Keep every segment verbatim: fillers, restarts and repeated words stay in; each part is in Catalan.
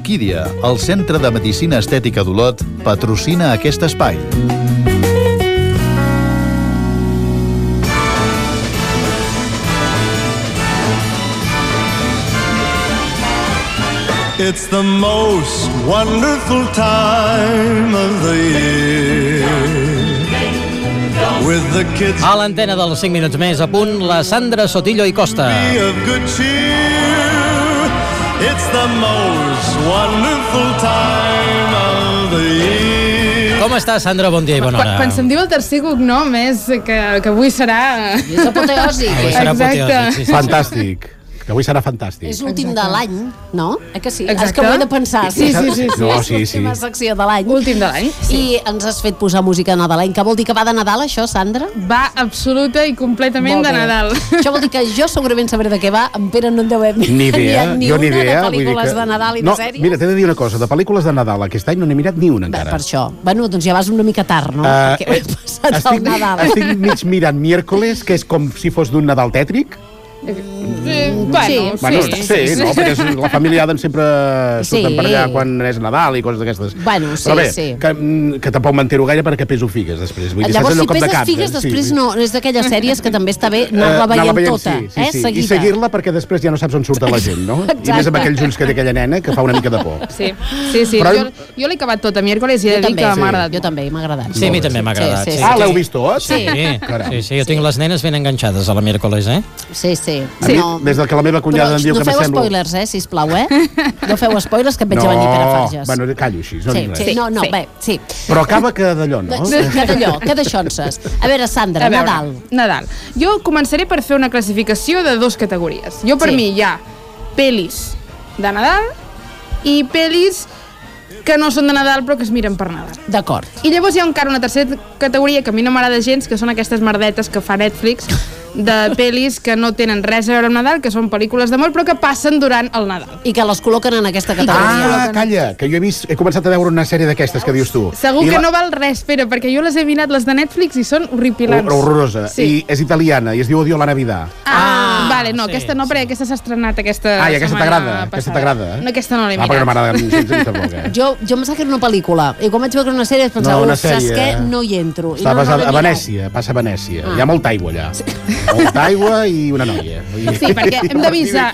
Orquídia, el Centre de Medicina Estètica d'Olot, patrocina aquest espai. It's the most wonderful time of the year. With the kids. A l'antena dels cinc minuts més, a punt, la Sandra Sotillo i Costa. Of good cheer. It's the most wonderful time of the year. Com està, Sandra? Bon dia i bona hora. Quan se'm diu el tercer cognom és que, que avui serà... És apoteòsic. Avui serà apoteòsic, sí, sí. Fantàstic. Que avui serà fantàstic. És l'últim de l'any, no? Eh que sí? Exacte. És que ho he de pensar. Sí, sí, sí. sí. No, sí, És sí. l'última secció de l'any. Últim de l'any. Sí. I ens has fet posar música nadalenca. Vol dir que va de Nadal, això, Sandra? Va absoluta i completament Molt de bé. Nadal. Això vol dir que jo segurament sabré de què va. En Pere no en deu haver Ni idea, enviat ni jo ni una idea. de vull dir pel·lícules que- de Nadal i no, de sèries. Mira, t'he de dir una cosa, de pel·lícules de Nadal aquest any no n'he mirat ni una Bé, encara. per això. Bueno, doncs ja vas una mica tard, no? Uh, Perquè ho he passat estic, al Nadal. estic mig mirant Miércoles, que és com si fos d'un Nadal tètric. Eh, bueno, Bueno, sí. sí, no, perquè és, la família Adams sempre surten Sí. per allà quan és Nadal i coses d'aquestes. Bueno, sí, Però bé, sí. que, que tampoc m'entero gaire perquè peso figues després. Vull dir, Llavors, saps allò si com de peses cap, figues, eh? després Sí. no. És d'aquelles sèries que també està bé Eh, anar-la anar-la veient tota, sí, sí, eh? sí. Seguida. I seguir-la perquè després ja no saps on surt la gent, no? I més amb aquells ulls que té aquella nena que fa una mica de por. Sí, sí, sí. Però- Jo, jo l'he acabat tot a miércoles i he Jo de dir també, que sí. m'ha agradat. Jo també, m'ha agradat. Sí, a mi també m'ha agradat. Sí, sí, sí. sí. Ah, l'heu vist tot? Sí. Sí, Caram. sí, sí, jo tinc les nenes ben enganxades a la miércoles, eh? Sí, sí. A mi, des de que la meva cunyada Però em diu no que feu m'assemblo... spoilers, eh, sisplau, eh? No feu spoilers, que em veig No, a venir Pere Farges. bueno, callo així, no sí, dic res. sí, no, no, Sí. bé, sí. Però acaba que d'allò, no? Sí, que d'allò, que d'aixonses. A veure, Sandra, A veure, Nadal. Nadal. Jo començaré per fer una classificació de dues categories. Jo, per Sí. mi, hi ha pel·lis de Nadal i pel·lis que no són de Nadal però que es miren per Nadal. D'acord. I llavors hi ha encara una tercera categoria que a mi no m'agrada gens, que són aquestes merdetes que fa Netflix de pel·lis que no tenen res a veure amb Nadal, que són pel·lícules d'amor però que passen durant el Nadal. I que les col·loquen en aquesta categoria. Ah, calla, que jo he vist, he començat a veure una sèrie d'aquestes que dius tu. Segur I que la- no val res, Pere, perquè jo les he mirat, les de Netflix, i són horripilants. Horrorosa. Sí. I és italiana i es diu Odio la Navidad. Ah, Ah, vale, no, sí, aquesta no, perquè aquesta s'ha estrenat aquesta Ah, i aquesta setmana t'agrada? Aquesta passada. t'agrada? No, aquesta no l'he Ah, mirat. perquè no m'agrada gens, gens tampoc, eh? Jo, jo em pensava que era una pel·lícula. I quan vaig veure una sèrie, pensava, No, una "Uf, saps sèrie. què? No hi entro. I Està no, no basada l'he a mirat. Venècia, passa a Venècia. Ah. Hi ha molta aigua allà. Molta aigua i una noia. Sí, perquè hem d'avisar.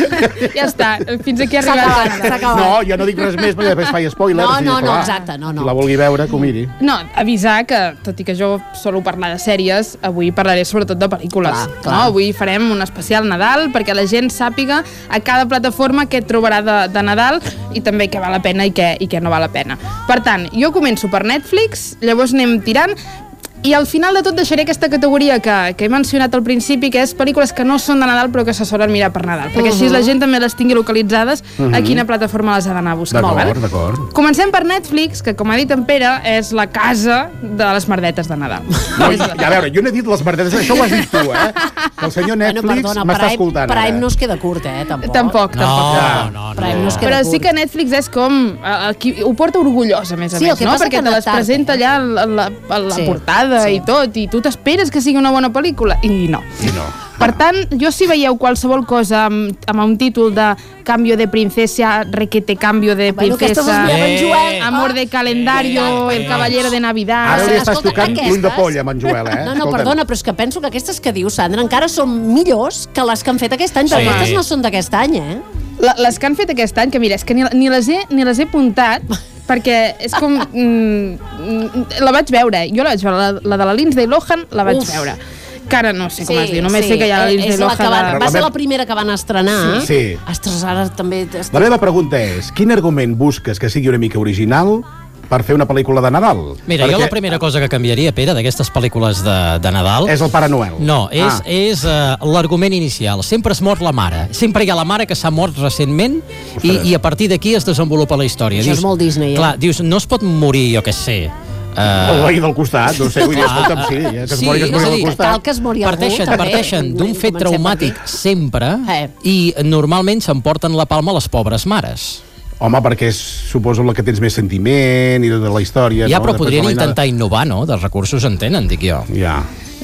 Ja està, fins aquí ha S'ha arribat. acabat, s'ha acabat. No, jo no dic res més perquè després faig spoilers. No, i, no, no, clar, exacte, no, no. Qui la vulgui veure, que ho miri. No, avisar que, tot i que jo solo parlar de sèries, avui parlaré sobretot de pel·lícules. Clar, clar. No? Avui farem un especial Nadal perquè la gent sàpiga a cada plataforma què trobarà de, de Nadal i també què val la pena i què, i què no val la pena. Per tant, jo començo per Netflix, llavors anem tirant, i al final de tot deixaré aquesta categoria que, que he mencionat al principi, que és pel·lícules que no són de Nadal però que se solen mirar per Nadal, perquè així la gent també les tingui localitzades a quina plataforma les ha d'anar a buscar. D'acord, Molt bé? d'acord. Comencem per Netflix, que com ha dit en Pere, és la casa de les merdetes de Nadal. No, i, a veure, jo no he dit les merdetes, això ho has dit tu, eh? Que el senyor Netflix Bueno, perdona, m'està Prime, escoltant. Prime ara. no es queda curt, eh, tampoc. Tampoc, No, tampoc. no, no. Prime no es queda Però curt. sí que Netflix és com... eh, qui, ho porta orgullós, a més a Sí, més, el que no? passa Perquè que te les adaptar-te, presenta eh? allà a la, la, a la Sí, portada sí. i tot, i tu t'esperes que sigui una bona pel·lícula, i no. I no. Per tant, jo si veieu qualsevol cosa amb, amb un títol de Cambio de princesa, requete cambio de Bueno, aquestes princesa, les mirava en Joel. Amor de calendario, Eh, El caballero de Navidad... Ara li estàs Escolta, tocant aquestes- l'ull de polla amb en Joel, eh? No, no, Escolta'm. perdona, però és que penso que aquestes que dius, Sandra, encara són millors que les que han fet aquest any, però Sí. aquestes no són d'aquest any, eh? La, les que han fet aquest any, que mira, és que ni, ni, les, he, ni les he apuntat, perquè és com... Mm, mm, la vaig veure, jo la vaig veure, la, la de la Lindsay Lohan la vaig Uf. veure. Que ara no sé com es diu, només sé que hi ha la eh, Lindsay és la Lohan. que van, de- va ser La la meva- primera que van estrenar. Sí. Sí. Ostres, ara també... La meva pregunta és, quin argument busques que sigui una mica original per fer una pel·lícula de Nadal? Mira, jo Perquè la primera cosa que canviaria, Pere, d'aquestes pel·lícules de, de Nadal... És el Pare Noel. No, és, Ah. és uh, l'argument inicial. Sempre es mor la mare. Sempre hi ha la mare que s'ha mort recentment i, i a partir d'aquí es desenvolupa la història. Això és molt Disney, eh? Clar, dius, no es pot morir, jo què sé... El Uh, veí del costat, no sé, vull dir, Clar. escolta'm, sí, eh, que es Sí, mori, que es és mori a del dir, costat. Cal que es mori algú, parteixen, també. parteixen d'un fet Comencem traumàtic per sempre Eh. i normalment s'emporten la palma les pobres mares. Home, perquè és, suposo, la que tens més sentiment i de la història. Ja, no? però Després podrien no hi ha intentar innovar, no? De recursos en tenen, dic jo. nada. Ja.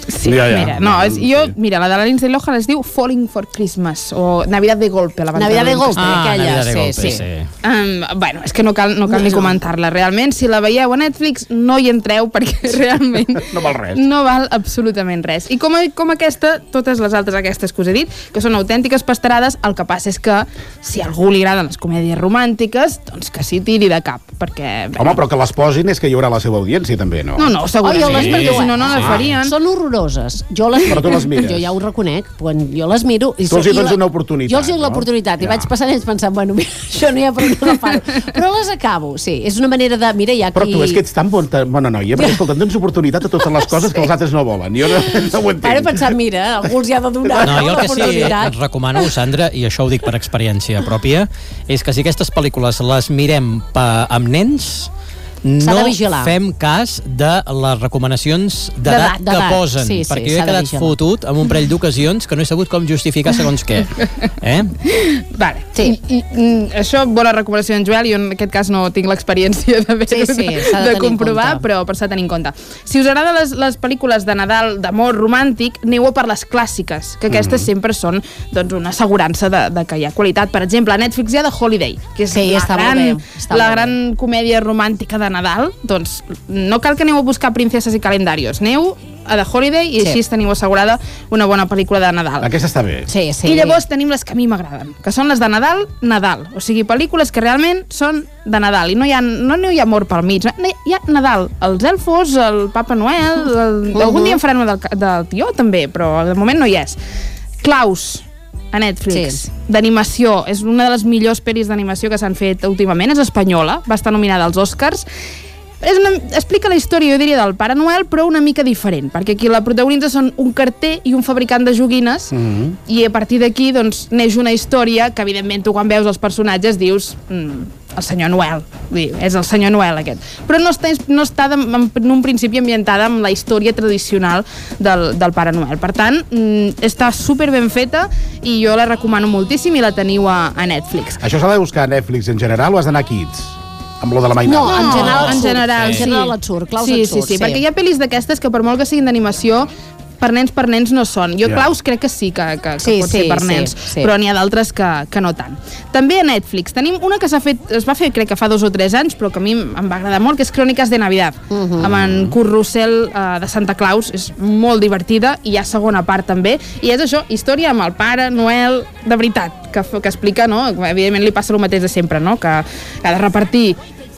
Sí, Ja, ja. mira, no, és, jo, Sí. mira, la de la Lindsay Lohan es diu Falling for Christmas, o Navidad de golpe. La van Navidad de traduir en golpe, Ah, aquella, Navidad de sí, golpe, sí. sí. Um, bueno, és que no cal, no cal No, ni no. comentar-la. Realment, si la veieu a Netflix, no hi entreu perquè realment No val res. no val absolutament res. I com, com aquesta, totes les altres aquestes que us he dit, que són autèntiques pastarades, el que passa és que si a algú li agraden les comèdies romàntiques, doncs que s'hi tiri de cap, perquè... Home, però que les posin és que hi haurà la seva audiència, també, no? No, no, segurament, Oh, jo les perquè miro, si no, eh? no les Ah. farien. Són horroroses. Jo les, Però tu les mires. Jo ja ho reconec, quan jo les miro... I Tu els hi i dones la- una oportunitat, Jo els hi dono no? l'oportunitat, i Ja. vaig passant ells pensant, bueno, mira, això no hi ha per on agafar-ho. Però les acabo, sí. És una manera de... Mira, hi ha Però qui... tu és que ets tan bon, bona noia, perquè, escolta, em dones oportunitat a totes les coses que els altres no volen. Jo no, no ho entenc. Ara he pensat, mira, algú els hi ha de donar No, jo el que sí l'oportunitat. et recomano, Sandra, i això ho dic per experiència pròpia, és que si aquestes pel·lícules les mirem pa, amb nens, S'ha de no vigilar. fem cas de les recomanacions D'edat, d'edat que d'edat. posen, Sí, sí, perquè jo s'ha he de quedat vigilar. fotut amb un parell d'ocasions que no he sabut com justificar segons què. Eh? Vale. Sí. I, i, mm, això, bona recomanació en Joel, jo en aquest cas no tinc l'experiència de, Sí, sí, s'ha de de tenir en comprovar, compte. però per s'ha de tenir en compte. Si us agraden les, les pel·lícules de Nadal d'amor romàntic, aneu a per les clàssiques, que aquestes mm. sempre són doncs, una assegurança de, de que hi ha qualitat. Per exemple, a Netflix hi ha The Holiday, que és Sí, la, està molt gran, bé, està la molt gran comèdia romàntica de Nadal. Doncs no cal que aneu a buscar princeses i calendarios, aneu a The Holiday i Sí. així teniu assegurada una bona pel·lícula de Nadal. Aquesta està bé. Sí, sí. I llavors tenim les que a mi m'agraden, que són les de Nadal, Nadal. O sigui, pel·lícules que realment són de Nadal i no hi ha, no, no hi ha amor pel mig. No, hi ha Nadal, els elfos, el Papa Noel, el, Mhm. algun dia en faran una del, del tió també, però de moment no hi és. Klaus, a Netflix, Sí. d'animació. És una de les millors pel·lis d'animació que s'han fet últimament. És espanyola, va estar nominada als Oscars. És una, explica la història, jo diria, del Pare Noel, però una mica diferent, perquè aquí la protagonista són un carter i un fabricant de joguines, mm-hmm. i a partir d'aquí doncs, neix una història que, evidentment, tu quan veus els personatges dius mm, el senyor Noel, vull dir, és el senyor Noel aquest. Però no està, no està de, en, en un principi ambientada amb la història tradicional del, del Pare Noel. Per tant, mm, està super ben feta i jo la recomano moltíssim i la teniu a, a Netflix. Això s'ha de buscar a Netflix en general o has d'anar a Kids? Amb lo de la mainada. No, en general et en surt. general, En sí. general et surt, Klaus sí, et surt, sí, sí, sí. perquè hi ha pel·lis d'aquestes que per molt que siguin d'animació, per nens per nens no són. Jo, Ja. Klaus, crec que sí que, que, que Sí, pot sí, ser per sí, nens, sí. però n'hi ha d'altres que, que no tant. També a Netflix tenim una que s'ha fet, es va fer crec que fa dos o tres anys, però que a mi em va agradar molt, que és Cròniques de Navidad, Mhm. amb en Kurt Russell uh, de Santa Claus. És molt divertida i hi ha segona part també, i és això, història amb el Pare Noel de veritat, que, que explica, no? Evidentment li passa el mateix de sempre, no? Que ha de repartir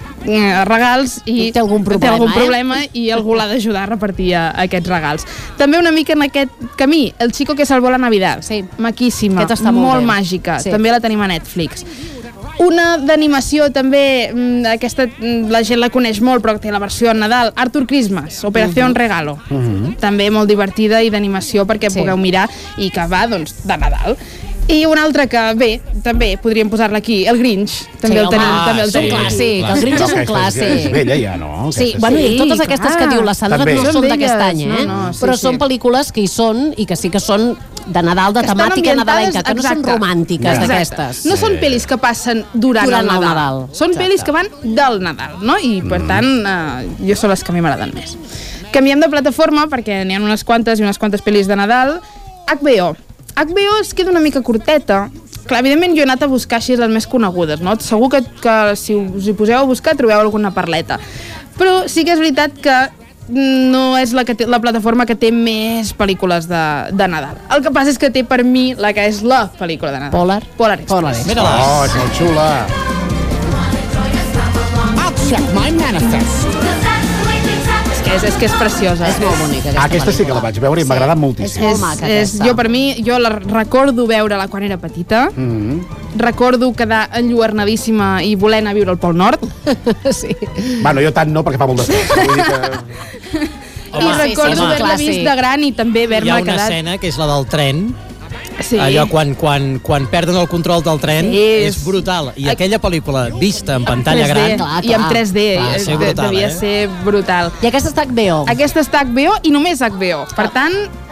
eh, regals i Té algun problema, té algun eh? problema i algú l'ha d'ajudar a repartir a, a aquests regals. També una mica en aquest camí, El chico que salvó la Navidad. Sí. Maquíssima, Aquesta està molt molt bé. màgica. Sí. També la tenim a Netflix. Una d'animació també, mm, aquesta mm, la gent la coneix molt, però que té la versió en Nadal, Arthur Christmas, Operació Mhm. Regalo. També molt divertida i d'animació perquè Sí. pugueu mirar i que va, doncs, de Nadal. I una altra que, bé, també podríem posar-la aquí, El Grinch. També Sí, el tenim, home, també el és un tenim. clàssic. El Grinch Però és un aquesta és clàssic. vella ja, no? Sí, Aquesta bueno, i Sí, totes aquestes clar. que diu la Sandra També. no Són són d'aquest velles, any, eh? no, no, sí, però sí. són pel·lícules que hi són i que sí que són de Nadal, de Que estan temàtica ambientades- nadalenca, que no són exacte. romàntiques Exacte. d'aquestes. No són pel·lis que passen durant, Durant el el Nadal. Nadal. Són Exacte. pel·lis que van del Nadal, no? I, per tant, eh, jo són les que a mi m'agraden més. Canviem de plataforma, perquè n'hi ha unes quantes i unes quantes pel·lis de Nadal. H B O. H B O es queda una mica curteta. Clar, evidentment jo he anat a buscar així les més conegudes, no? Segur que, que si us hi poseu a buscar trobeu alguna parleta. Però sí que és veritat que no és la, que té, la plataforma que té més pel·lícules de, de Nadal. El que passa és que té per mi la que és la pel·lícula de Nadal. Polar. Polar Express. Polar Express. Mira-la. Oh, és molt xula. És que és, és que és preciosa. És molt bonica, aquesta, Aquesta sí que la vaig veure i m'ha agradat moltíssim. molt És, maca, és, aquesta. jo per mi, jo la recordo veure-la quan era petita, Mm-hmm. recordo quedar enlluernadíssima i voler anar a viure al Pol Nord, Sí. Bueno, jo tant no, perquè fa molt de temps. Vull dir que... Home, i recordo sí, és un haver-la clàssic. vist de gran i també Hi ha haver-me una quedat... escena que és la del tren, Sí. allò quan, quan, quan perden el control del tren, Sí, és és- brutal. I aquella pel·lícula vista en pantalla tres D, gran, clar, i en clar. tres D, Va eh, ser brutal, devia eh? ser brutal. I aquesta està H B O. Aquesta està a H B O i només a H B O. Per tant,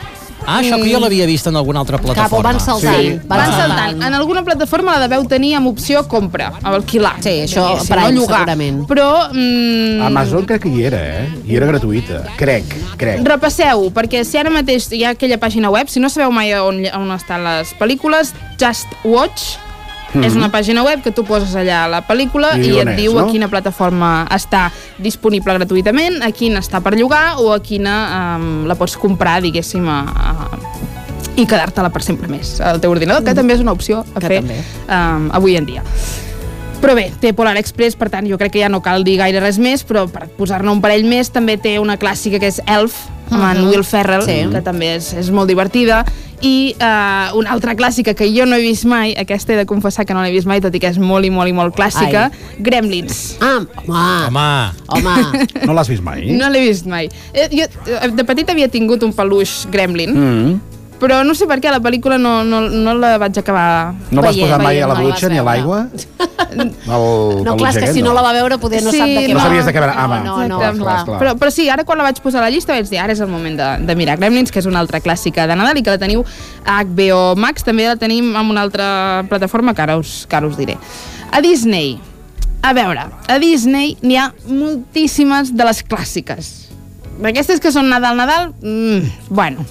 Ah, això que jo l'havia vist en alguna altra plataforma. Cap, o van saltant. Sí. Van, Van saltant. En alguna plataforma la deveu tenir amb opció compra, amb alquilar. Sí, això, diguéssim, Prime, no llogar. segurament. Però... Mm, Amazon crec que hi era, eh? I era gratuïta. Crec, crec. repasseu, perquè si ara mateix hi ha aquella pàgina web, si no sabeu mai on, on estan les pel·lícules, Just Watch, Mm-hmm. és una pàgina web que tu poses allà la pel·lícula i, I et on és, diu no? a quina plataforma està disponible gratuïtament, a quina està per llogar o a quina um, la pots comprar, diguéssim, a, a, i quedar-te-la per sempre més al teu ordinador, que també és una opció a Que fer també. um, avui en dia. Però bé, té Polar Express, per tant, jo crec que ja no cal dir gaire res més, però per posar-ne un parell més també té una clàssica que és Elf, amb en Will Ferrell, Sí. que també és, és molt divertida, i uh, una altra clàssica que jo no he vist mai, aquesta he de confessar que no l'he vist mai, tot i que és molt i molt i molt clàssica, Ai. Gremlins. Ah, home. Home, Home. No l'has vist mai? No l'he vist mai. Eh, jo eh, de petit havia tingut un peluix Gremlin, Mm. però no sé per què la pel·lícula no, no, no la vaig acabar No vas veient. posar mai a la veient, mai dutxa vas ni a veure. l'aigua? El No, clar, és que peluix si aquest, no la va veure poder no Sí, sap de què no va. sabies de què va. Ah, va. No, no, Exacte. no, clar. clar. Però, però sí, ara quan la vaig posar a la llista vaig dir, ara és el moment de, de mirar Gremlins, que és una altra clàssica de Nadal i que la teniu a H B O Max, també la tenim en una altra plataforma que ara us, que ara us diré. A Disney, a veure, a Disney n'hi ha moltíssimes de les clàssiques. D'aquestes que són Nadal-Nadal, mm, bueno,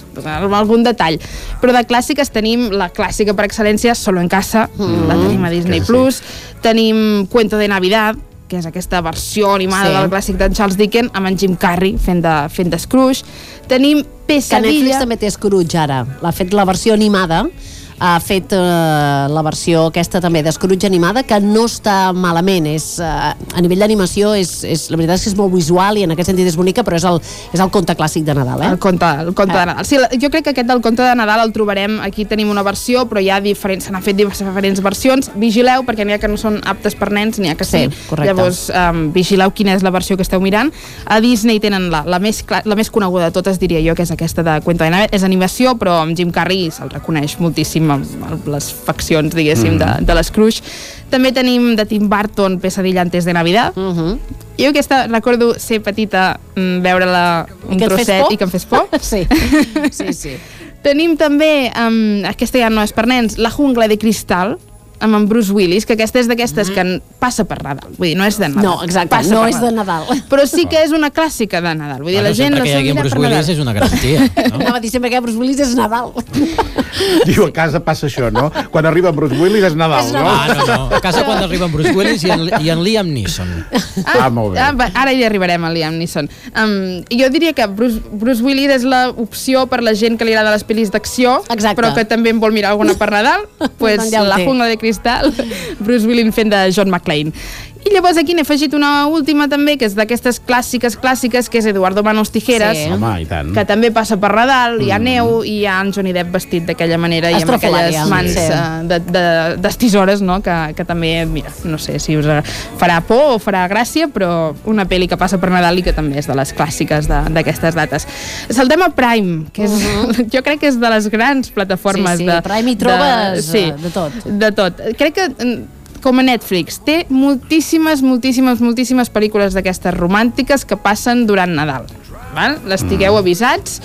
algun detall, però de clàssiques tenim la clàssica per excel·lència Solo en casa, mm, la tenim a Disney sí. Plus, tenim Cuento de Navidad, que és aquesta versió animada Sí. del clàssic d'en Charles Dickens, amb en Jim Carrey fent de, fent de Scrooge. Tenim Que Netflix Pesadilla... també té Scrooge ara. L'ha fet la versió animada, ha fet eh, la versió aquesta també de Scrooge animada, que no està malament. És, eh, a nivell d'animació, és, és, la veritat és que és molt visual i en aquest sentit és bonica, però és el, és el conte clàssic de Nadal, eh? El conte, el conte de Nadal. Sí, la- jo crec que aquest del conte de Nadal el trobarem, aquí tenim una versió, però hi ha diferents, se n'han fet diferents versions. Vigileu, perquè n'hi ha que no són aptes per nens, n'hi ha que sí. Sí, correcte. Llavors, um, vigileu quina és la versió que esteu mirant. A Disney tenen la, la, més, cla- la més coneguda de totes, diria jo, que és aquesta de Cuento de Navidad. És animació, però amb Jim Carrey se'l reconeix moltíssim amb, amb les faccions, diguéssim, mm. de, de l'Scrooge. També tenim de Tim Burton Pesadilla antes de Navidad. Uh -huh. Jo aquesta recordo ser petita, mm, veure-la un que et fes trosset por? i que em fes por. Sí, sí, sí. Tenim també, um, aquesta ja no és per nens, La jungla de cristal, amb en Bruce Willis, que aquesta és d'aquestes mm. que passa per Nadal. Vull dir, no és de Nadal. No, exacte, passa no per és de Nadal. Però sí que és una clàssica de Nadal. Vull dir, bueno, la gent sempre la que hi sol hagi en mirar Bruce per Willis Nadal. és una garantia. No? Anava a dir sempre que Bruce Willis és Nadal. Diu, a casa passa això, no? Quan arriba en Bruce Willis és Nadal, És no? Ah, no, no. A casa quan arriba en Bruce Willis i en, i en Liam Neeson. Ah, molt bé. Ah, va, ara hi arribarem, a Liam Neeson. Um, jo diria que Bruce, Bruce Willis és l'opció per la gent que li agrada les pel·lis d'acció, Exacte. però que també en vol mirar alguna per Nadal. pues Doncs ja ho La té. jungla de cristal, Bruce Willis fent de John McClane. I llavors aquí n'he afegit una última també, que és d'aquestes clàssiques clàssiques, que és Eduardo Manos Tijeras, Sí. Home, i tant. que també passa per Nadal, hi ha neu i hi ha en Johnny Depp vestit d'aquella manera i amb Estrafolària, aquelles mans sí. eh, de, de, d'estisores, no? Que, que també, mira, no sé si us farà por o farà gràcia, però una pel·li que passa per Nadal i que també és de les clàssiques de- d'aquestes dates. Saltem a Prime, que és, uh-huh. jo crec que és de les grans plataformes Sí, sí, de... Prime hi trobes, de, sí, eh, de tot. de tot. Crec que mm, com a Netflix, té moltíssimes, moltíssimes, moltíssimes pel·lícules d'aquestes romàntiques que passen durant Nadal. Val? L'estigueu avisats.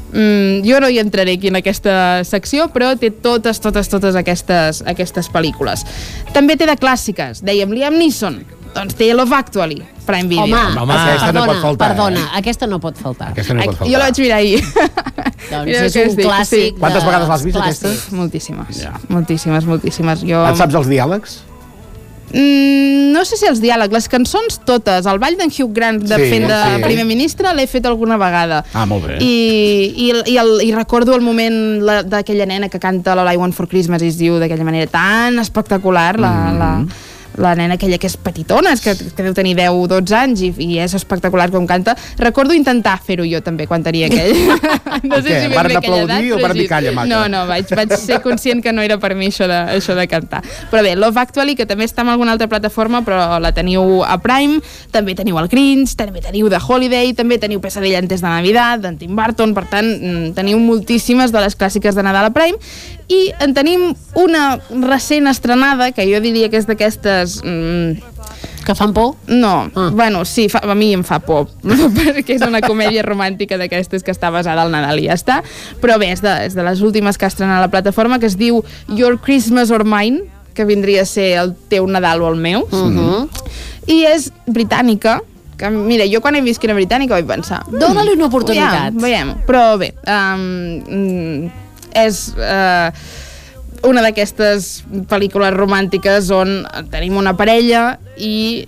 Mm, jo no hi entraré aquí en aquesta secció, però té totes, totes, totes aquestes, aquestes pel·lícules. També té de clàssiques. Dèiem Liam Neeson, doncs té Love Actually, Prime Video. Home, Home, aquesta no perdona, pot faltar, perdona, eh? aquesta no pot faltar. Aquesta no pot Ai, faltar. jo la vaig mirar ahir. Doncs Mira és què us un dic, clàssic. sí. Quantes de- vegades l'has vist, clàssic. aquesta? Moltíssimes, Ja. moltíssimes, moltíssimes. Jo... Et saps els diàlegs? Mm, no sé si els diàlegs, les cançons totes, el ball d'en Hugh Grant de Sí, fent de sí. primer ministre l'he fet alguna vegada. Ah, molt bé. I, i, i, el, i recordo el moment la- d'aquella nena que canta l'All I Want for Christmas Is You d'aquella manera tan espectacular, la, Mm. la, la nena aquella que és petitona, és que, que deu tenir deu o dotze anys i, i és espectacular com canta. Recordo intentar fer-ho jo també quan tenia aquell... no sé Què? si ben Varen bé aquella aplaudir edat, o però varen dir, així. "Calla, maca"? No, no, vaig, vaig ser conscient que no era per mi això de, això de cantar. Però bé, Love Actually, que també està en alguna altra plataforma, però la teniu a Prime, també teniu el Grinch, també teniu The Holiday, també teniu Pesadilla antes de Navidad, d'en Tim Burton, per tant, mm, teniu moltíssimes de les clàssiques de Nadal a Prime, i en tenim una recent estrenada, que jo diria que és d'aquestes... Mm, Que fan por? No, Ah. bueno, sí, fa, a mi em fa por, perquè és una comèdia romàntica d'aquestes que està basada al Nadal i ja està, però bé, és de, és de les últimes que ha estrenat la plataforma, que es diu Your Christmas or Mine, que vindria a ser el teu Nadal o el meu, Uh-huh. i és britànica, que mira, jo quan he vist que era britànica vaig pensar... Dóna-li una oportunitat. Veiem, veiem. Però bé, um, és... Uh, una d'aquestes pel·lícules romàntiques on tenim una parella i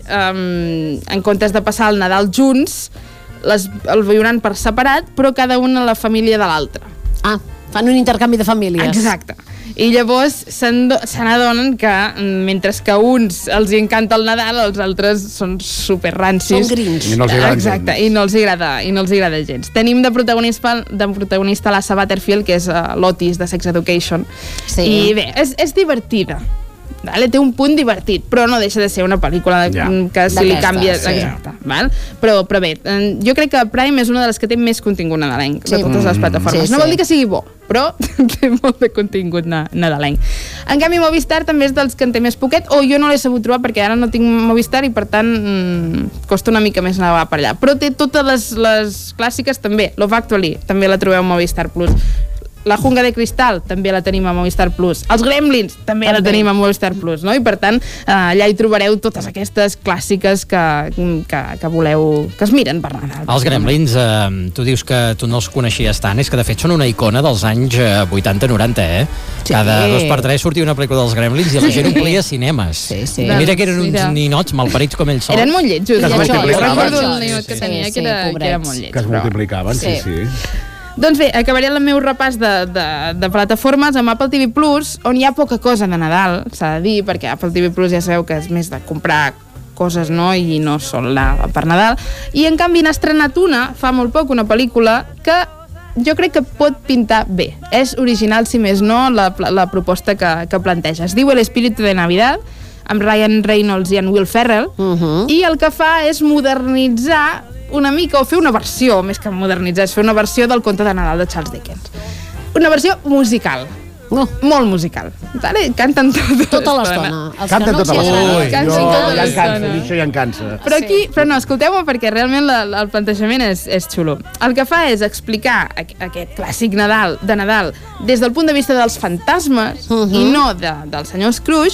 um, en comptes de passar el Nadal junts les, el viuran per separat, però cada una a la família de l'altra. Ah, fan un intercanvi de famílies. Exacte. I llavors se n'adonen que mentre que a uns els hi encanta el Nadal, els altres són super rancis. Són grinch. I no els agrada Exacte, gens. i no els agrada, i no els agrada gens. Tenim de protagonista, de protagonista l'Assa Butterfield, que és uh, l'Otis de Sex Education. Sí. I bé, és, és divertida. Vale? Té un punt divertit, però no deixa de ser una pel·lícula de, Ja. que si li D'aquestes, canvia... sí. Exacte, val? Però, però bé, eh, jo crec que Prime és una de les que té més contingut nadalenc Sí. de totes les plataformes. Sí, no vol sí. dir que sigui bo, però té molt de contingut na nadalenc. En canvi, Movistar també és dels que en té més poquet, o jo no l'he sabut trobar perquè ara no tinc Movistar i per tant mmm, costa una mica més anar per allà. Però té totes les, les clàssiques també. Love Actually també la trobeu a Movistar Plus. La Junga de Cristal també la tenim a Movistar Plus. Els Gremlins també, també. la tenim a Movistar Plus, no? I per tant, eh, allà hi trobareu totes aquestes clàssiques que, que, que voleu, que es miren per Nadal. Els Gremlins, eh, tu dius que tu no els coneixies tant, és que de fet són una icona dels anys eh, vuitanta noranta, eh? Sí. Cada dos per tres sortia una pel·lícula dels Gremlins i la gent omplia cinemes. Sí, sí. I mira que eren uns Mira. ninots malparits com ells sols. Eren molt lletjos. Que es jo multiplicaven. recordo el Sí, ninot que sí, tenia, sí, que, era, que era pobrets. molt lleig. Que es però- multiplicaven, sí, Sí. sí. Doncs bé, acabaré el meu repàs de, de, de plataformes amb Apple T V Plus, on hi ha poca cosa de Nadal, s'ha de dir, perquè Apple T V Plus ja sabeu que és més de comprar coses, no?, i no sol la per Nadal. I en canvi n'ha estrenat una, fa molt poc, una pel·lícula que jo crec que pot pintar bé. És original, si més no, la, la proposta que, que planteja. Es diu El Espíritu de Navidad, amb Ryan Reynolds i en Will Ferrell, Uh-huh. i el que fa és modernitzar una mica, o fer una versió, més que modernitzar, és fer una versió del conte de Nadal de Charles Dickens. Una versió musical. No. Molt musical. Vale? Canten tota, Tota l'estona. Els que Canten no tota els hi agrada. l'estona. Canten Jo, tota ja em cansa, l'estona. dir això ja em cansa. Però aquí, però no, escolteu-me perquè realment la, la, el plantejament és, és xulo. El que fa és explicar aqu aquest clàssic Nadal de Nadal des del punt de vista dels fantasmes Uh-huh. i no de, del senyor Scrooge.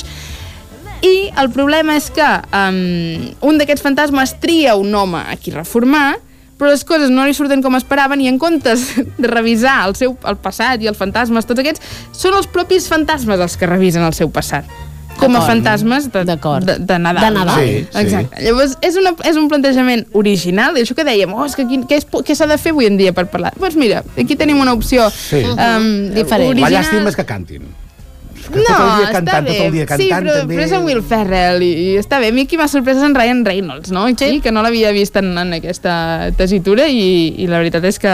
I el problema és que um, un d'aquests fantasmes tria un home a qui reformar, però les coses no li surten com esperaven i en comptes de revisar el seu el passat i els fantasmes, tots aquests, són els propis fantasmes els que revisen el seu passat. Com a D'acord. fantasmes de, D'acord. de, de Nadal. De Nadal. Sí, sí. Exacte. Llavors, és, una, és un plantejament original, i això que dèiem, oh, és que quin, què és- què s'ha de fer avui en dia per parlar? Doncs mira, aquí tenim una opció Sí. um, Diferent. La original. llàstima és que cantin. Que No, tot el dia està cantant, bé. tot el dia cantant, sí, però, també. però és en Will Ferrell i, i està bé. A mi qui m'ha sorprès és en Ryan Reynolds, no? Aquí, sí. Que no l'havia vist en, en aquesta tessitura i, i la veritat és que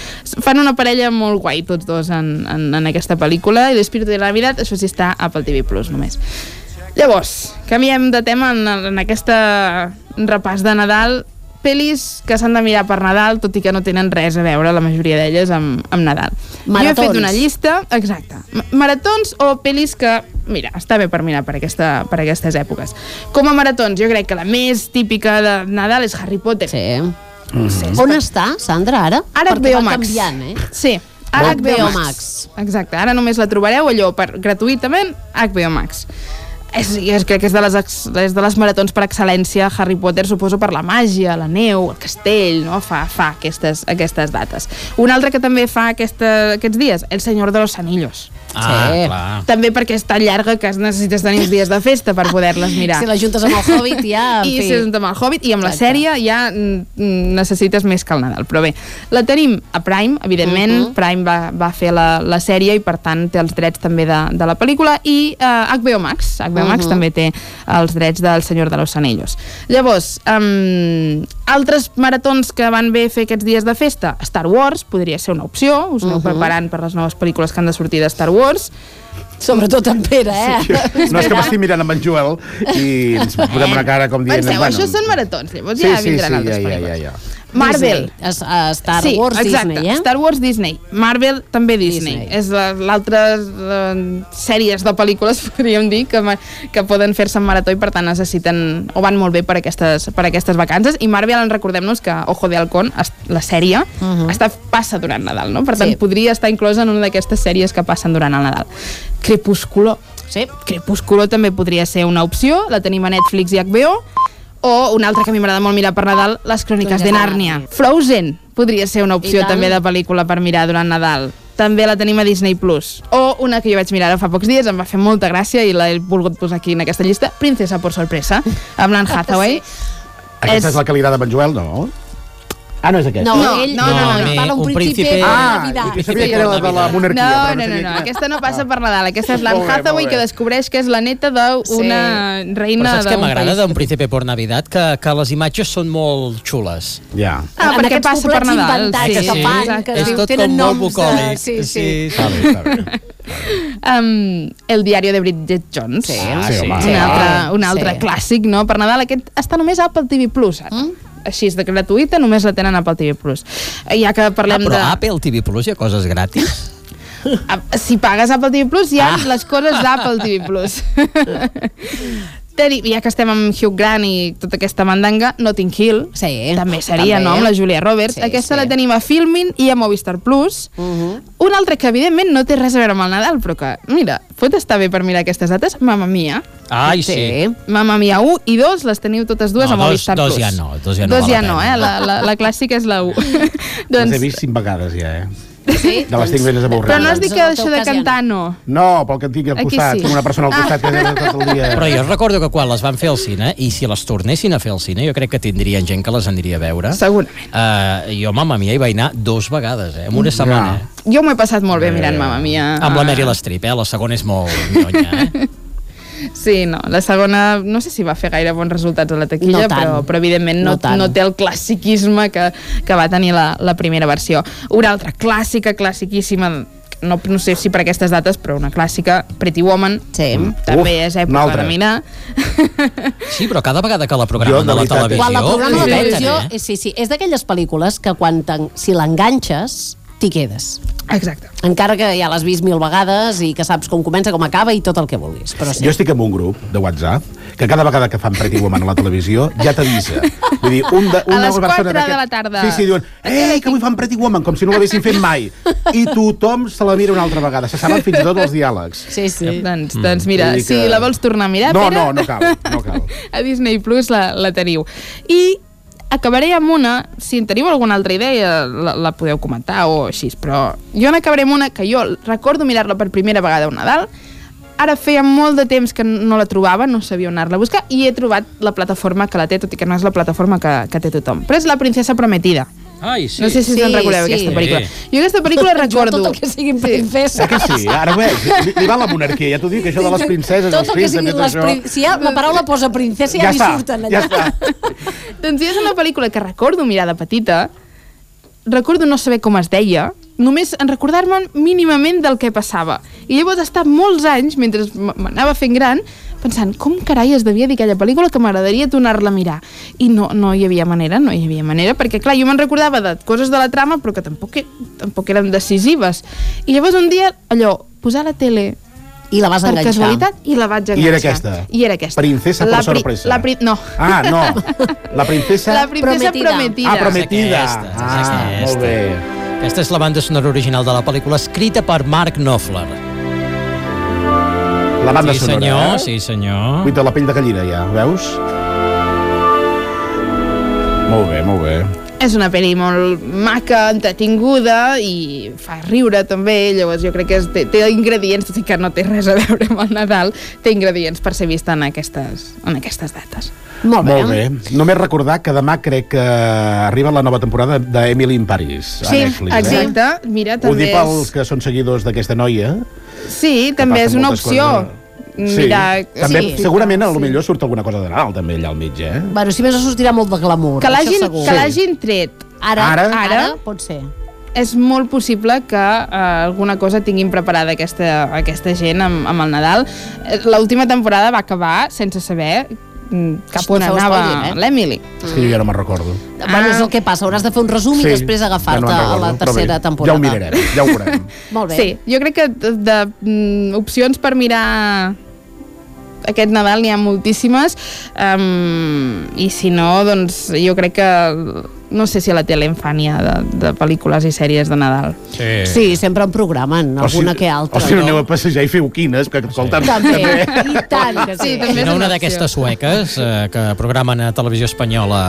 fan una parella molt guai tots dos en, en, en aquesta pel·lícula i l'Espíritu de la Navidad, això sí està a Apple T V Plus només. Llavors, canviem de tema en, en aquesta repàs de Nadal. Pel·lis que s'han de mirar per Nadal, tot i que no tenen res a veure, la majoria d'elles, amb, amb Nadal. Maratons. Jo he fet una llista, exacte. Ma- Maratons o pel·lis que, mira, està bé per mirar per, aquesta, per aquestes èpoques. Com a maratons, jo crec que la més típica de Nadal és Harry Potter. Sí. Mm. On està, Sandra, ara? Ara Perquè H B O va Max. canviant, eh? Sí, ara H B O Max. Max. Exacte, ara només la trobareu allò per, gratuïtament a H B O Max. És, és, crec que és de, les, ex- és de les maratons per excel·lència. Harry Potter, suposo, per la màgia, la neu, el castell, no? Fa, fa aquestes, aquestes dates. Un altre que també fa aquesta, aquests dies, El Senyor de los Anillos. Ah, Sí. clar. També perquè és tan llarga que necessites tenir uns dies de festa per poder-les mirar. Si la juntes amb el Hobbit ja... en I fi. si és amb el Hobbit i amb la Exacte. sèrie ja mm, necessites més que el Nadal. Però bé, la tenim a Prime, evidentment. Mhm. Prime va, va fer la, la sèrie i per tant té els drets també de, de la pel·lícula, i uh, H B O Max H B O Max Mhm. també té els drets del Senyor de los Anillos. Llavors, um, altres maratons que van bé fer aquests dies de festa, Star Wars podria ser una opció, us aneu Mhm. preparant per les noves pel·lícules que han de sortir de Star Wars. Sobretot en Pere, eh? No és que m'estic mirant amb en Joel i ens posem una cara com dient... Penseu, això són maratons, llavors Sí, ja sí, vindran sí, altres ja, ja, pel·lícules. ja, ja. Marvel. Disney. Es, uh, Star sí, Wars exacte. Disney, eh? Star Wars Disney. Marvel també Disney. Disney. És l'altra uh, sèries de pel·lícules, podríem dir, que, que poden fer-se en marató i per tant necessiten, o van molt bé per aquestes, per aquestes vacances. I Marvel, en recordem-nos que Ojo de Halcón, la sèrie, uh -huh. està, passa durant Nadal, no? Per tant, sí. podria estar inclosa en una d'aquestes sèries que passen durant el Nadal. Crepúsculo. Sí. Crepúsculo també podria ser una opció, la tenim a Netflix i H B O. O una altra que a mi m'agrada molt mirar per Nadal, Les Cròniques de Nàrnia. Frozen podria ser una opció també de pel·lícula per mirar durant Nadal. També la tenim a Disney Plus. O una que jo vaig mirar fa pocs dies, em va fer molta gràcia i l'he volgut posar aquí en aquesta llista, Princesa por sorpresa, amb l'Anne Hathaway. Sí. Aquesta és... és la que li agrada a en Joel, no? Ah, no és aquesta? No, no, ell no, no, no, no. parla un, un príncipe, príncipe... de Ah, Navidad. jo sabia que era la de la monarquia. No, però no, no, sabia no, que- aquesta no passa per Nadal. Aquesta és l'Anne Molt bé, Hathaway, molt que bé. descobreix que és la neta d'una Sí. reina Però saps què d'un m'agrada país. d'un Príncipe por Navidad? Que, que les imatges són molt xules. Ja. Ah, En perquè aquests passa per poblets Nadal. inventats que que sí? fan, exacte. que És diu, tot tenen com molt noms de... bucòlic. Sí, sí. Està bé, està bé. Um, el diari de Bridget Jones. Sí, Ah, sí, sí. home. Un altre, un altre Sí. clàssic, no? Per Nadal aquest està només a Apple T V Plus, ara. Mm? Així, és de gratuïta, només la tenen a Apple T V Plus. Ja que Ah, parlem però de... a Apple T V Plus hi ha coses gratis? Ah, si pagues Apple T V Plus, hi ha Ah. les coses d'Apple T V Plus. Tenim, ja que estem amb Hugh Grant i tota aquesta mandanga, Notting Hill, Sí, també seria, també. no?, amb la Julia Roberts. Sí, Aquesta sí. la tenim a Filmin i a Movistar Plus. Uh -huh. Un altre que, evidentment, no té res a veure amb el Nadal, però que, mira, pot estar bé per mirar aquestes dates, Mamma Mia. Ai, sí. Sí. Mamma Mia u i dos les teniu totes dues No, a dos- Movistar dos Plus. ja no, dos ja no Dos val ja la no, pena. eh? La, la, la clàssica és la u. Les he vist cinc vegades ja, eh? Sí? De les tinc ben avorrides. Però no has dit que Doncs, això en de el teu cas cantar, no. No, pel que et tinc al Aquí costat, sí. tinc una persona al costat que és tot el dia... Però jo recordo que quan les van fer al cine, i si les tornessin a fer al cine, jo crec que tindrien gent que les aniria a veure. Segurament. Uh, jo, Mamma Mia, hi vaig anar dos vegades, eh? En una setmana. Eh? Jo m'ho he passat molt bé mirant Mamma Mia. Amb la Meryl Streep, eh? La segona és molt nyonya, eh? Sí, no, la segona no sé si va fer gaire bons resultats a la taquilla, No tant. però, però evidentment no, No tant. no té el classiquisme que, que va tenir la, la primera versió. Una altra clàssica, classiquíssima, no, no sé si per aquestes dates, però una clàssica, Pretty Woman. Sí. També Uf, és una època altra. de mirar. Sí, però cada vegada que la programen Jo, de a la veritat, eh? televisió... Quan la programa a la ho peten, televisió, eh? eh? sí, sí, és d'aquelles pel·lícules que quan si l'enganxes, t'hi quedes. Exacte. Encara que ja l'has vist mil vegades i que saps com comença, com acaba i tot el que vulguis. Però sí. Jo estic en un grup de WhatsApp que cada vegada que fan Pretty Woman a la televisió ja t'avisa. Vull dir, un de, una A les persona quatre de d'aquest- la tarda. Sí, sí, diuen, ei, que avui fan Pretty Woman, com si no l'haguessin fet mai. I tothom se la mira una altra vegada. Se saben fins i tot els diàlegs. Sí, sí. Doncs, doncs mira, Vull dir que- si la vols tornar a mirar, No, Pere, no, no cal, no cal. a Disney Plus la, la teniu. I acabaré amb una, si en teniu alguna altra idea la, la podeu comentar o així, però jo n'acabaré amb una que jo recordo mirar-la per primera vegada a un Nadal. Ara feia molt de temps que no la trobava, no sabia on anar-la a buscar, i he trobat la plataforma que la té, tot i que no és la plataforma que, que té tothom. Però és La princesa prometida. Ai, sí. No sé si Sí, se'n recordeu, sí. aquesta pel·lícula. Sí. Jo aquesta pel·lícula recordo... Jo tot el que sigui princesa. Eh que sí? Ara ho veig. Li, li va la monarquia, ja t'ho dic, això de les princeses, Tot els el que sigui prínceps, les això... prin... Si ja la paraula posa princesa ja, Ja li està, surten allà. ja està. Doncs és una pel·lícula que recordo mirar de petita, recordo no saber com es deia, només en recordar-me'n mínimament del que passava. I llavors he estat molts anys, mentre m- m'anava fent gran, pensant, com carai es devia dir aquella pel·lícula que m'agradaria tornar-la a mirar. I no, no hi havia manera, no hi havia manera, perquè clar, jo me'n recordava de coses de la trama, però que tampoc, e- tampoc eren decisives. I llavors un dia, allò, posar la tele I la vas per enganxar. casualitat i la vaig enganxar. I era aquesta? I era aquesta. Princesa por La pri- sorpresa. La pri... No. Ah, no. La princesa... La princesa Prometida. prometida. Ah, prometida. És aquesta, és Ah, aquesta. molt bé. Aquesta és la banda sonora original de la pel·lícula, escrita per Mark Knopfler. La banda Sí, sonora, senyor, eh? sí, senyor. Vull la pell de gallina, ja, veus? Molt bé, molt bé. És una pel·li molt maca, entretinguda i fa riure també, llavors jo crec que és, té, té ingredients, tot i que no té res a veure amb el Nadal, té ingredients per ser vista en aquestes, en aquestes dates. Molt bé. Molt bé. Només recordar que demà crec que arriba la nova temporada d'Emily in Paris a Sí, Netflix. exacte. Mira, Eh? Ho també dic pels és... que són seguidors d'aquesta noia. Sí, que també passen és una moltes opció. coses. Sí. Mira, també, sí, segurament, a lo sí. millor surt alguna cosa de Nadal també allà al mig, eh? Bueno, si més no sortirà molt de glamour, Que això l'hagin segur. que l'hagin tret. Ara, Ara? ara, Ara? pot ser. És molt possible que uh, alguna cosa tinguin preparada aquesta, aquesta gent amb, amb el Nadal. Eh, L'última temporada va acabar sense saber cap No on feu anava spoiler, eh? l'Emily. És que jo ja no me'n recordo. Bueno, és el que passa, hauràs de fer un resum i després agafar-te ja no me'n a la recordo, però tercera bé, temporada. Ja ho mirarem, ja ho veurem. Molt bé. Sí, jo crec que de, de mm, opcions per mirar aquest Nadal n'hi ha moltíssimes, um, i si no, doncs jo crec que no sé si a la tele en fan ja de, de pel·lícules i sèries de Nadal. Sí. Sí, sempre en programen, alguna o si, que altra. O si no aneu a passejar i feu quines, que escolta'm, També, i tant que sí. Sí, també Si és no, una una opció. d'aquestes sueques eh, que programen a Televisió Espanyola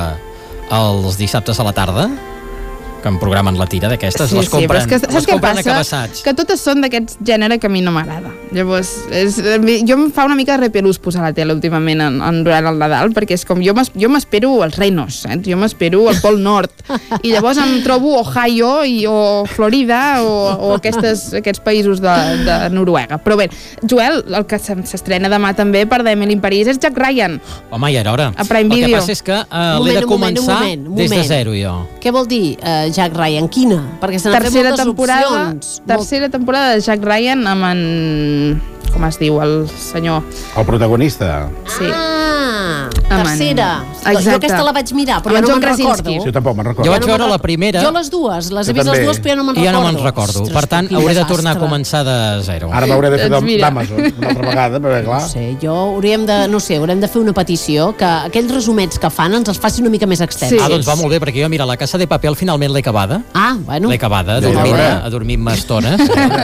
els dissabtes a la tarda, que en programen la tira d'aquestes, les compren, però és que, saps les què compren passa? acabassats. Que totes són d'aquest gènere que a mi no m'agrada. Llavors, és, jo em fa una mica de repelús posar la tele últimament en, en, durant el Nadal, perquè és com, jo m'es- jo m'espero els Reinos, eh? Jo m'espero el Pol Nord, i llavors em trobo Ohio i, o Florida o, o aquestes, aquests països de, de Noruega. Però bé, Joel, el que se- s'estrena demà també per d'Emily in Paris és Jack Ryan. Home, ja era hora. A Prime El que Video. passa és que eh, Un l'he de moment, un moment, un començar moment, un des de moment. zero, jo. Què vol dir uh, Jack Ryan? Quina? Perquè se n'han fet Tercera moltes temporada, opcions. tercera temporada de Jack Ryan amb en... com es diu, el senyor? El protagonista. Sí. Ah, Amb en- tercera. Exacte. Jo aquesta la vaig mirar, però Amb en ja no John me'n Krasinski. recordo. Sí, jo tampoc me'n Jo recordo. vaig Ja no veure me'n la recordo. primera. Jo les dues, les he Jo vist les també. dues, però ja no me'n I ja recordo. no me'n recordo. Ostres, Per tant, quin hauré de desastre. tornar a començar de zero. Ara m'hauré de fer Doncs mira. d'Amazon una altra vegada, perquè clar... No sé, jo hauríem de, no sé, haurem de fer una petició que aquells resumets que fan ens els faci una mica més extensos. Sí. Ah, doncs va molt bé, perquè jo, mira, la Casa de Papel finalment l'he acabada. Ah, bueno. L'he acabada, Ja adormint, veure. adormint-me estones.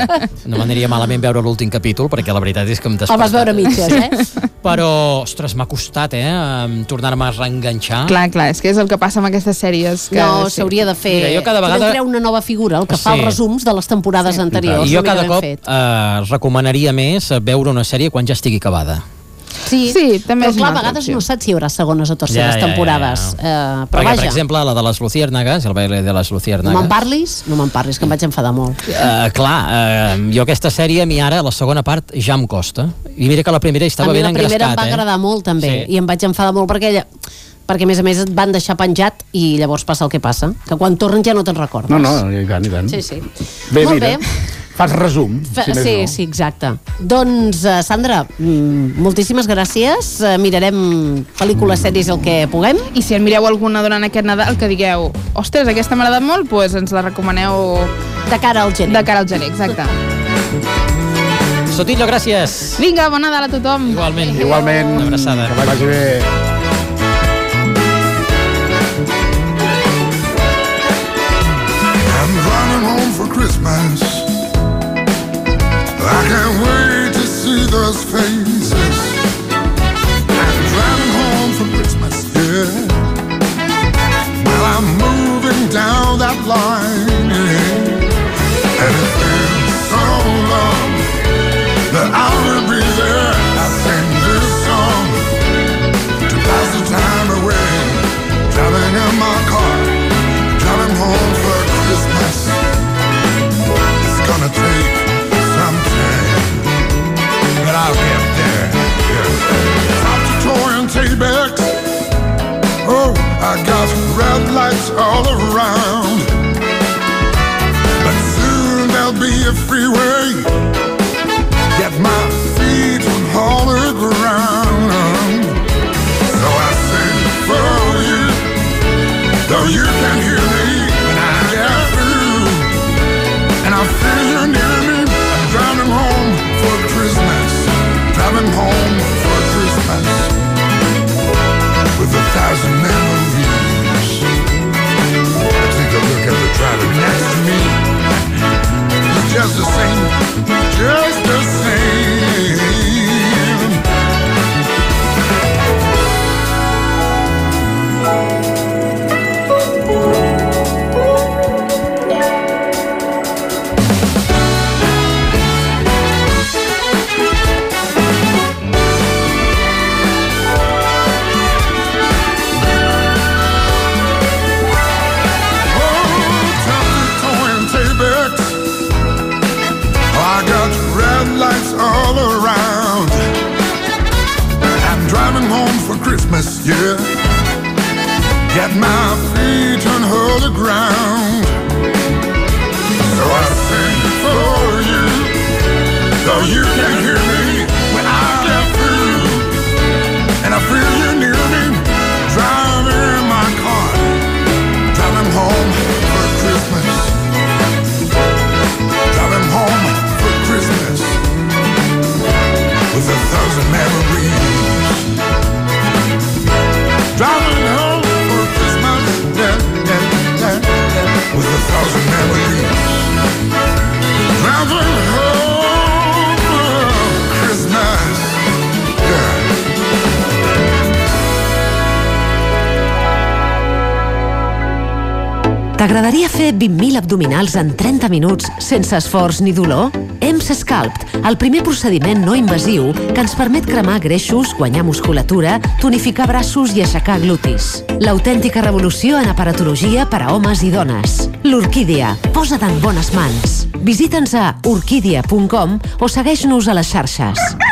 No m'aniria malament veure l'últim capítol, perquè la veritat és que em El desperta. vas veure a mitges, eh? Però, ostres, m'ha costat, eh, em tornar-me a reenganxar. Clar, clar, és que és el que passa amb aquestes sèries. Que, No, sí. s'hauria de fer... Mira, jo cada vegada- Podem crear una nova figura, el que fa Sí. els resums de les temporades Sí. anteriors. I jo no cada ben cop fet. eh, recomanaria més veure una sèrie quan ja estigui acabada. Sí, Sí, també però és clar, una a altra vegades opció. no saps si hi haurà segones o terceres Ja, ja, ja, temporades. ja. Eh, però Perquè, vaja, per exemple, la de les Luciérnagas, el baile de les no Luciérnagas... me'n parlis, no me'n parlis, que em vaig enfadar molt. Uh, clar, uh, jo aquesta sèrie a mi ara, la segona part, ja em costa. I mira que la primera hi A estava mi ben la primera engrescat, em va eh? agradar molt també, Sí. i em vaig enfadar molt perquè ella perquè a més a més et van deixar penjat i llavors passa el que passa, que quan tornen ja no te'n recordes. No, no, i tant, i tant. Sí, sí. Bé, Molt mira, bé. fas resum, Fa, si més sí, no. sí, exacte. Doncs, uh, Sandra, mm, moltíssimes gràcies. Uh, mirarem pel·lícules, sèries, el que puguem. I si en mireu alguna durant aquest Nadal que digueu, ostres, aquesta m'ha agradat molt, doncs ens la recomaneu De cara al gener. de cara al gener, exacte. Sotillo, gràcies. Vinga, bon Nadal a tothom. Igualment. Igualment, Una abraçada. que vagi bé. I'm driving home for Christmas. I can't wait to see those faces. I'm driving home for Christmas, yeah. While I'm moving down that line, yeah. And it feels so long that I will be there. I sing this song to pass the time away. Driving in my car, driving home for Christmas. It's gonna take some time, but I'll get there. Yeah. Top to toy and T-Bex. Oh, I got red lights all around, but soon there'll be a freeway. Get my feet on hollow ground. So I sing for you, though you can hear me when I get through. And I feel you near me. I'm driving home for Christmas. Driving home for Christmas. With a thousand memories. I take a look at the driver next to me. It's just the same, just the same. All around. I'm driving home for Christmas, yeah. Get my feet on holy ground. So I sing for you, though you can hear me when I get through. And I feel you near T'agradaria fer vint mil abdominals en trenta minuts sense esforç ni dolor? E M S Sculpt, el primer procediment no invasiu que ens permet cremar greixos, guanyar musculatura, tonificar braços i aixecar glutis. L'autèntica revolució en aparatologia per a homes i dones. L'Orquídea, posa't en bones mans. Visita'ns a orquídea punt com o segueix-nos a les xarxes.